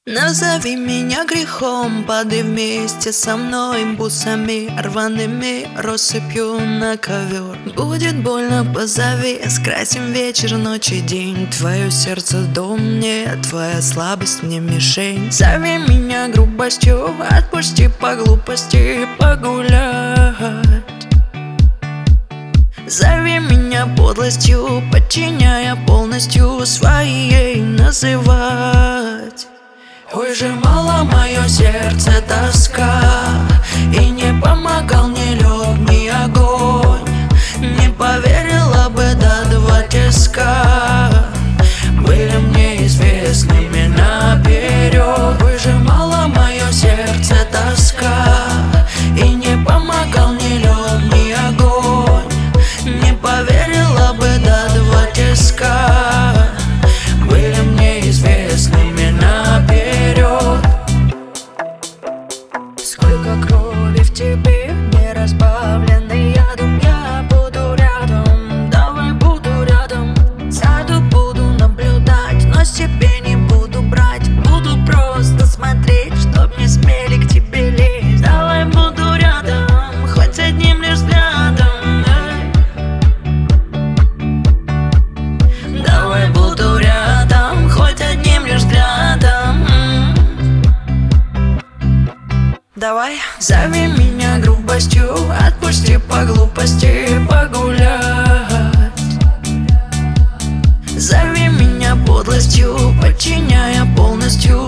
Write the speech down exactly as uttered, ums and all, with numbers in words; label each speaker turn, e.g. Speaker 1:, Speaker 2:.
Speaker 1: Назови меня грехом, падай вместе со мной бусами рваными россыпью на ковер. Будет больно, позови, скрасим вечер, ночь и день. Твое сердце дом мне, твоя слабость мне мишень. Зови меня грубостью, отпусти по глупости погулять. Зови меня подлостью, подчиняя полностью своей называть. Ой же мало мое сердце тоска, и не помогал ни лед, ни огонь. Не поверила бы до два тиска, были мне известными наперед. Ой же мало мое сердце тоска, и не помогал ни лед, ни огонь. Не поверила бы до два тиска, были мне известными наперед. Сколько крови в тебе, не разбавленный ядом. Я буду рядом, давай буду рядом. Сяду, буду наблюдать, но с тебе не буду брать. Буду просто смотреть, чтоб не смели к тебе лезть. Давай буду рядом, хоть одним лишь взглядом. Давай буду рядом, хоть одним лишь взглядом. Давай, зови меня грубостью, отпусти по глупости погулять. Зови меня подлостью, подчиняя полностью